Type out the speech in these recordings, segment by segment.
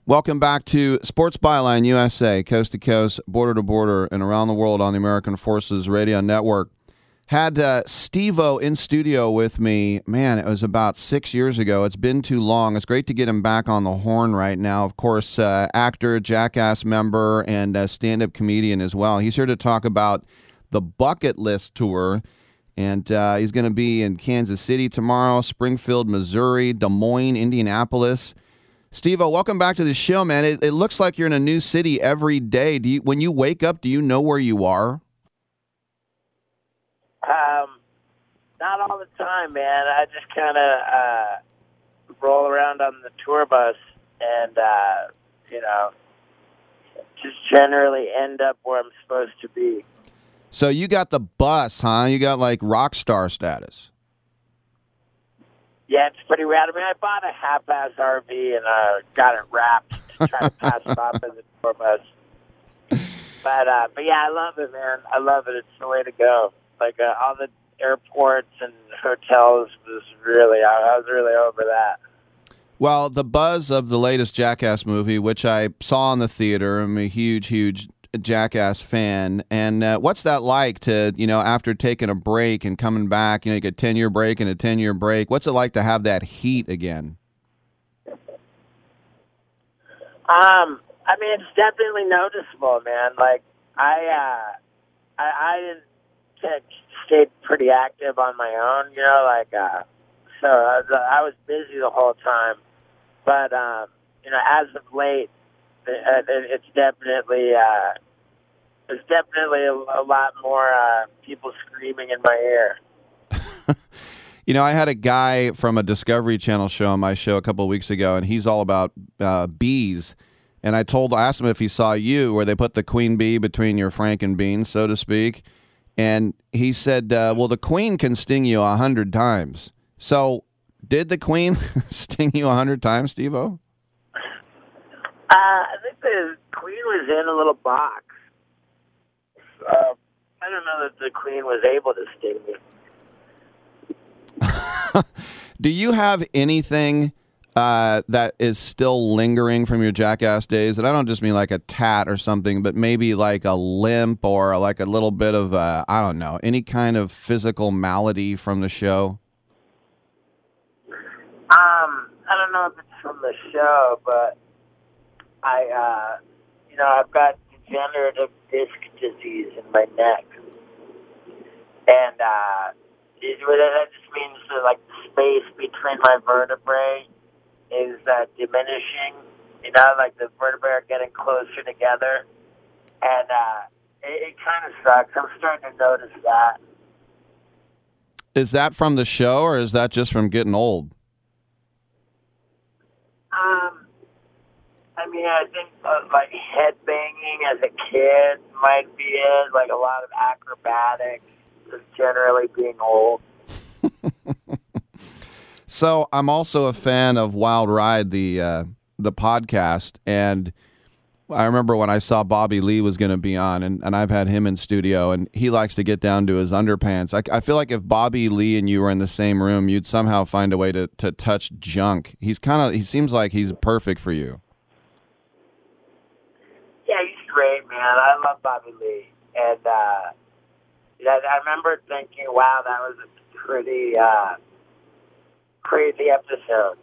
Welcome back to Sports Byline USA, coast to coast, border to border, and around the world on the American Forces Radio Network. Had Steve-O in studio with me. Man, it was about 6 years ago. It's been too long. It's great to get him back on the horn right now. Of course, actor, Jackass member, and stand-up comedian as well. He's here to talk about the Bucket List Tour. And he's going to be in Kansas City tomorrow, Springfield, Missouri, Des Moines, Indianapolis. Steve-O, welcome back to the show, man. It looks like you're in a new city every day. When you wake up, do you know where you are? Not all the time, man. I just kind of roll around on the tour bus and, just generally end up where I'm supposed to be. So you got the bus, huh? You got like rock star status. Yeah, it's pretty rad. I mean, I bought a half-ass RV and got it wrapped to try to pass it off as a tour bus. But yeah, I love it, man. I love it. It's the way to go. Like all the airports and hotels was really, I was really over that. Well, the buzz of the latest Jackass movie, which I saw in the theater, I'm a huge Jackass fan. And what's that like to, after taking a break and coming back, you get a 10-year break and a 10-year break. What's it like to have that heat again? I mean, it's definitely noticeable, man. Like, I stayed pretty active on my own, so I was busy the whole time. But, as of late, it's definitely a lot more people screaming in my ear. I had a guy from a Discovery Channel show on my show a couple of weeks ago, and he's all about bees. And I asked him if he saw you, where they put the queen bee between your franken beans, so to speak. And he said, well, the queen can sting you 100 times. So did the queen sting you 100 times, Steve-O? I think the queen was in a little box. I don't know that the queen was able to sting me. Do you have anything that is still lingering from your Jackass days? And I don't just mean like a tat or something, but maybe like a limp or like a little bit of, I don't know, any kind of physical malady from the show? I don't know if it's from the show, but I've got degenerative disc disease in my neck. And that just means that, like, the space between my vertebrae is diminishing. Like the vertebrae are getting closer together. And it kind of sucks. I'm starting to notice that. Is that from the show, or is that just from getting old? I mean, I think like headbanging as a kid might be it. Like a lot of acrobatics, just generally being old. So I'm also a fan of Wild Ride, the podcast, and I remember when I saw Bobby Lee was going to be on, and I've had him in studio, and he likes to get down to his underpants. I feel like if Bobby Lee and you were in the same room, you'd somehow find a way to touch junk. He seems like he's perfect for you. Yeah, he's great, man. I love Bobby Lee. And I remember thinking, wow, that was a pretty crazy episode.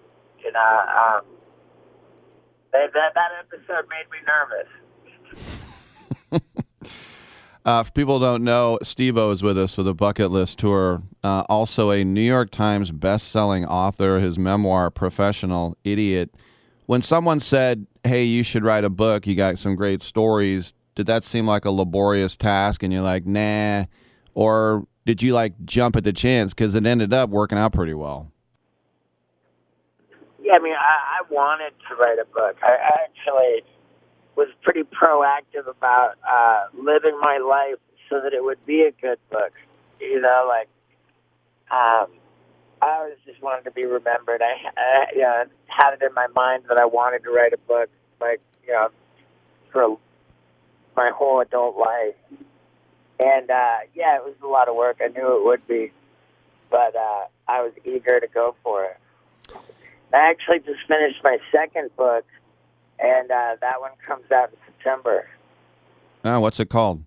That episode made me nervous. For people who don't know, Steve-O is with us for the Bucket List Tour. Also a New York Times best-selling author. His memoir, Professional Idiot. When someone said, hey, you should write a book, you got some great stories, did that seem like a laborious task and you're like, nah? Or did you jump at the chance because it ended up working out pretty well? Yeah, I mean, I wanted to write a book. I actually was pretty proactive about living my life so that it would be a good book. I always just wanted to be remembered. I had it in my mind that I wanted to write a book, for my whole adult life. And, it was a lot of work. I knew it would be, but I was eager to go for it. I actually just finished my second book, and and that one comes out in September. Oh, what's it called?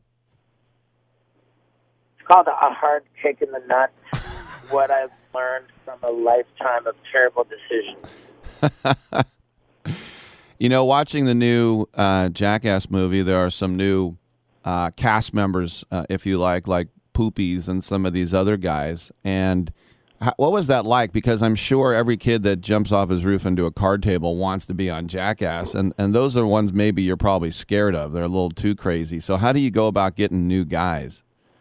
It's called A Hard Kick in the Nuts, What I've Learned from a Lifetime of Terrible Decisions. You know, watching the new Jackass movie, there are some new cast members, if you like Poopies and some of these other guys. And what was that like? Because I'm sure every kid that jumps off his roof into a card table wants to be on Jackass. And those are the ones maybe you're probably scared of. They're a little too crazy. So how do you go about getting new guys?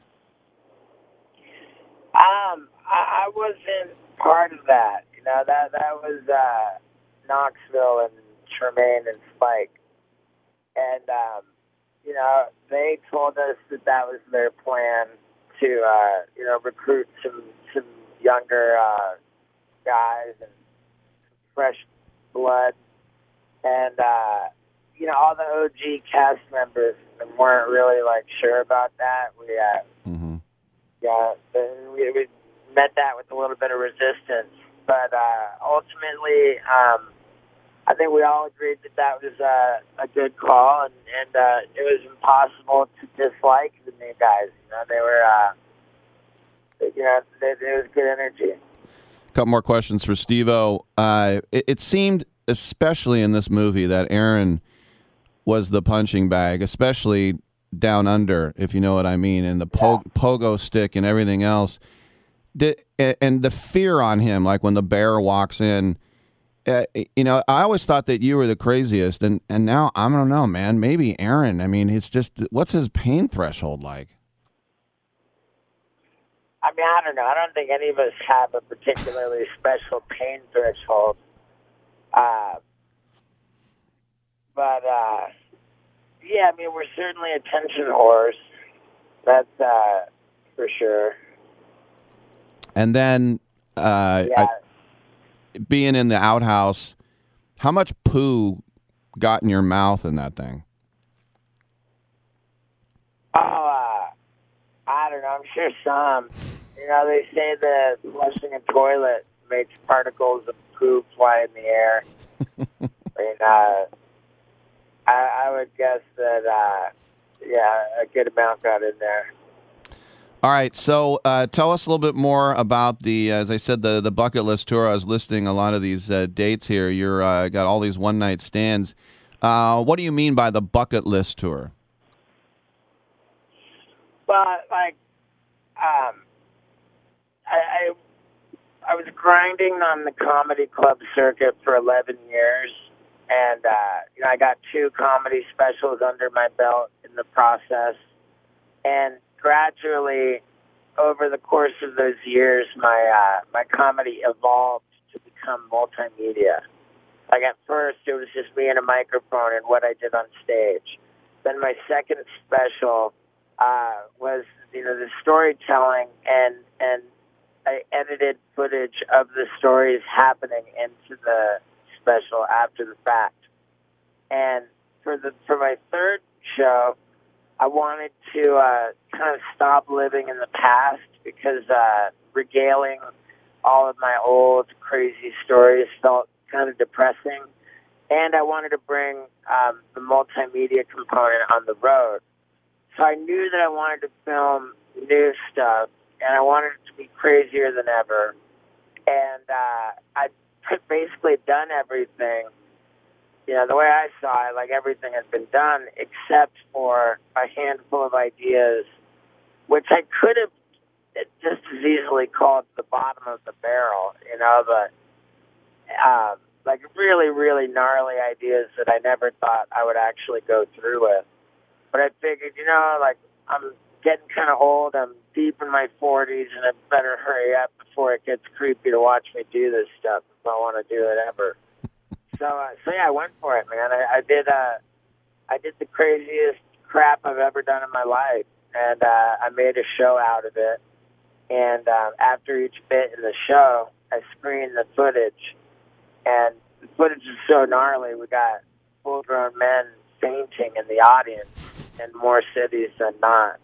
I wasn't part of that. You know, that was Knoxville and Tremaine and Spike. And, you know, they told us that was their plan to, you know, recruit some younger guys and fresh blood. And, you know, all the OG cast members weren't really, like, sure about that. We met that with a little bit of resistance. But ultimately, I think we all agreed that was a good call, and it was impossible to dislike the new guys. You know, they were, you know, there was good energy. A couple more questions for Steve-O. It seemed, especially in this movie, that Aaron was the punching bag, especially down under, if you know what I mean, and the pogo stick and everything else. And the fear on him, like when the bear walks in, you know, I always thought that you were the craziest, and now I don't know, man. Maybe Aaron. I mean, it's just, what's his pain threshold like? I mean, I don't know. I don't think any of us have a particularly special pain threshold. But yeah, I mean, we're certainly attention whores. That's for sure. And then being in the outhouse, how much poo got in your mouth in that thing? Oh, I don't know. I'm sure some. You know, they say that flushing a toilet makes particles of poo fly in the air. And I would guess that, a good amount got in there. All right, so tell us a little bit more about the, as I said, the bucket list tour. I was listing a lot of these dates here. You're got all these one-night stands. What do you mean by the bucket list tour? Well, like, I was grinding on the comedy club circuit for 11 years, and you know, I got 2 comedy specials under my belt in the process, and gradually, over the course of those years, my comedy evolved to become multimedia. Like at first, it was just me and a microphone and what I did on stage. Then my second special was, you know, the storytelling, and I edited footage of the stories happening into the special after the fact. And for my third show, I wanted to kind of stop living in the past, because regaling all of my old crazy stories felt kind of depressing. And I wanted to bring the multimedia component on the road. So I knew that I wanted to film new stuff, and I wanted it to be crazier than ever. And I basically done everything. You know, the way I saw it, like everything has been done except for a handful of ideas, which I could have just as easily called the bottom of the barrel, you know, but like really, really gnarly ideas that I never thought I would actually go through with. But I figured, you know, like I'm getting kind of old, I'm deep in my 40s, and I better hurry up before it gets creepy to watch me do this stuff if I want to do it ever. So yeah, I went for it, man. I did the craziest crap I've ever done in my life, and I made a show out of it. And after each bit in the show, I screened the footage, and the footage is so gnarly. We got full-grown men fainting in the audience in more cities than not.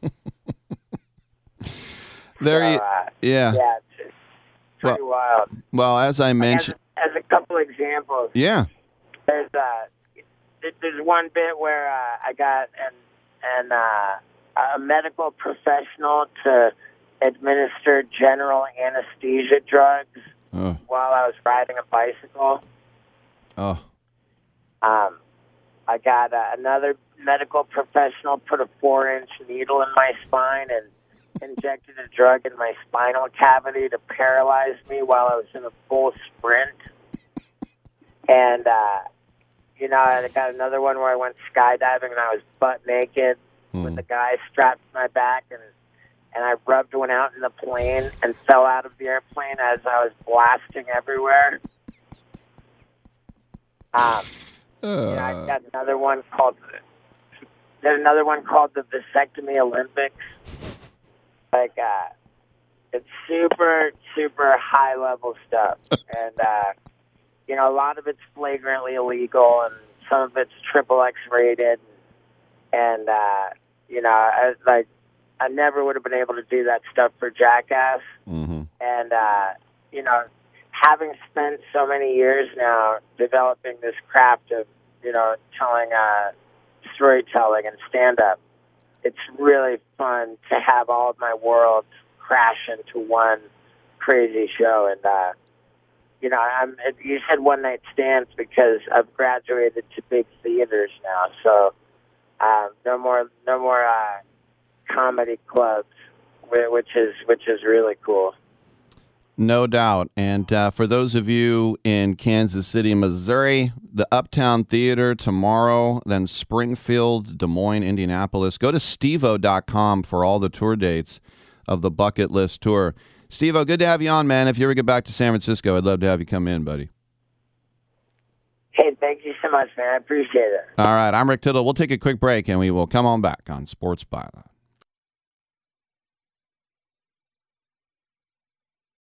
Yeah, it's pretty wild. Well, as I mentioned. As a couple examples, yeah, there's there's one bit where I got a medical professional to administer general anesthesia drugs while I was riding a bicycle. Oh. I got another medical professional put a 4-inch needle in my spine and injected a drug in my spinal cavity to paralyze me while I was in a full sprint. And, I got another one where I went skydiving and I was butt naked with a guy strapped to my back, and I rubbed one out in the plane and fell out of the airplane as I was blasting everywhere. I got another one called the Vasectomy Olympics. It's super, super high level stuff, and a lot of it's flagrantly illegal, and some of it's XXX rated, and I never would have been able to do that stuff for Jackass. Mm-hmm. And, having spent so many years now developing this craft of, telling storytelling and stand-up, it's really fun to have all of my worlds crash into one crazy show. And, you said one-night stands because I've graduated to big theaters now, so no more comedy clubs, which is really cool. No doubt. And for those of you in Kansas City, Missouri, the Uptown Theater tomorrow, then Springfield, Des Moines, Indianapolis. Go to stevo.com for all the tour dates of the Bucket List Tour. Steve-O, good to have you on, man. If you ever get back to San Francisco, I'd love to have you come in, buddy. Hey, thank you so much, man. I appreciate it. All right. I'm Rick Tittle. We'll take a quick break, and we will come on back on Sports Byline.